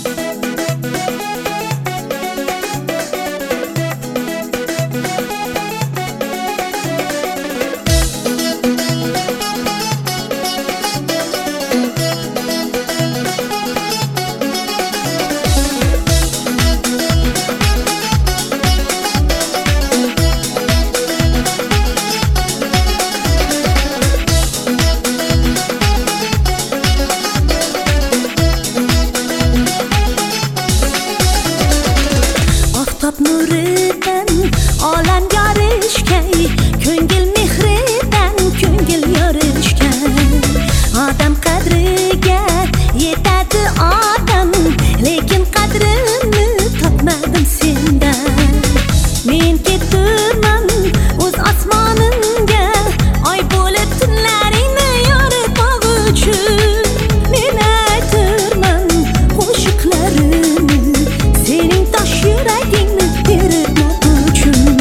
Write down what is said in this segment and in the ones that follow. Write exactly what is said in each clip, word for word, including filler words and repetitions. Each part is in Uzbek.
Oftob nuridan olam yorishgan, ko'ngil mehridan ko'ngil yorishgan. Odam qadriga yetadi odam, lekin qadrini topmadim sendan. Men keturman o'z osmonimga, oy bo'lib tunlaringni yoritmoq uchun. Men ayturman qo'shiqlarimni, sening tosh yuragingni eritmoq uchun.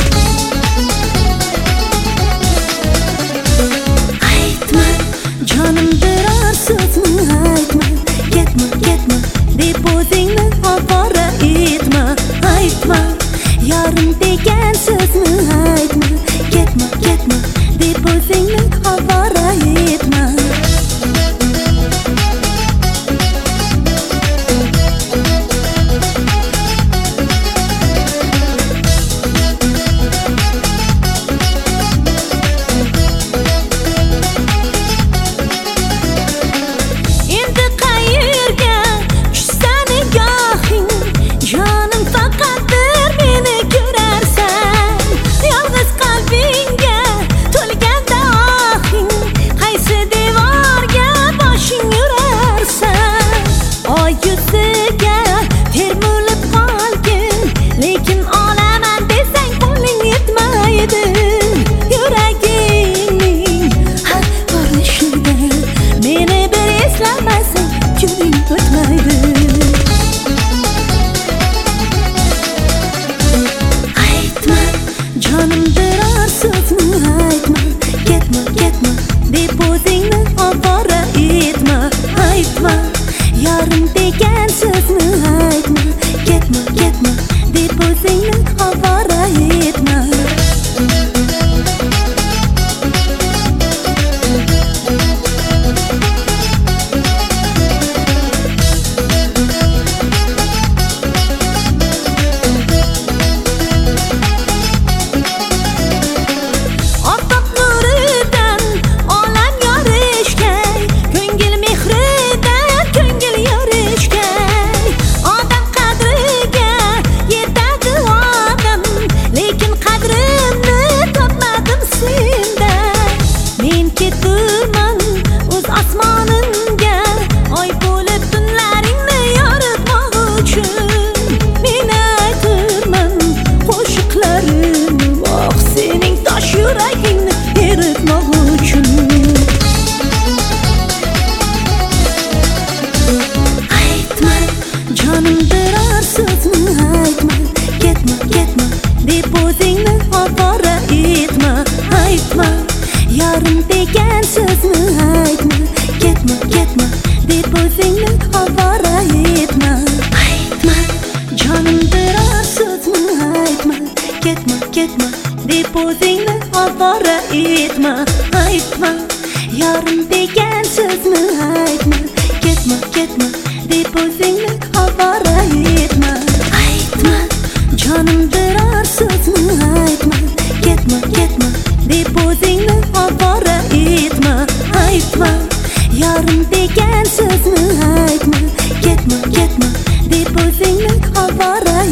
Aytma jonim biror so'zni aytma, ketma ketma deb o'zingni ovora etma. Aytma yorim degan so'zni aytma, ketma ketma deb o'zingni ovora etma. Endi qayerga tushsa nigohing, jonim faqat bir meni ko'rarsan. Yolg'iz qalbingga to'lganda ohing, qaysi devorga boshing urarsan. Oy yuziga termulib qolgin, lekin olaman desang qo'ling yetmaydi. Yuragingning har urishida meni bir eslamasang kuning o'tmaydi. Aytma jonim biror so'zni aytma, ketma ketma deb o'zingni ovora etma. Aytma yorim degan so'zni aytma, ketma ketma deb o'zingni ovora etma. Oftob nuridan olam yorishgan, ko'ngil mehridan ko'ngil yorishgan. Odam qadriga yetadi odam, lekin qadrimni topmadim sendan. Men keturman o'z osmonimga, oy bo'lib tunlaringni yoritmoq uchun. Men ayturman qo'shiqlarimni, voh sening tosh yuragingni eritmoq uchun. Aytma jonim biror so'zni aytma, ketma ketma deb o'zingni ovora etma. Aytma yorim degan so'zni aytma, ketma ketma deb o'zingni ovora etma. Aytma jonim biror so'zni aytma, ketma ketma deb o'zingni ovora etma. Aytma yorim degan so'zni aytma, ketma ketma deb o'zingni ovora etma. Aytma jonim biror so'zni aytma, ketma ketma deb o'zingni ovora etma. Aytma yorim degan so'zni aytma, ketma ketma deb o'zingni ovora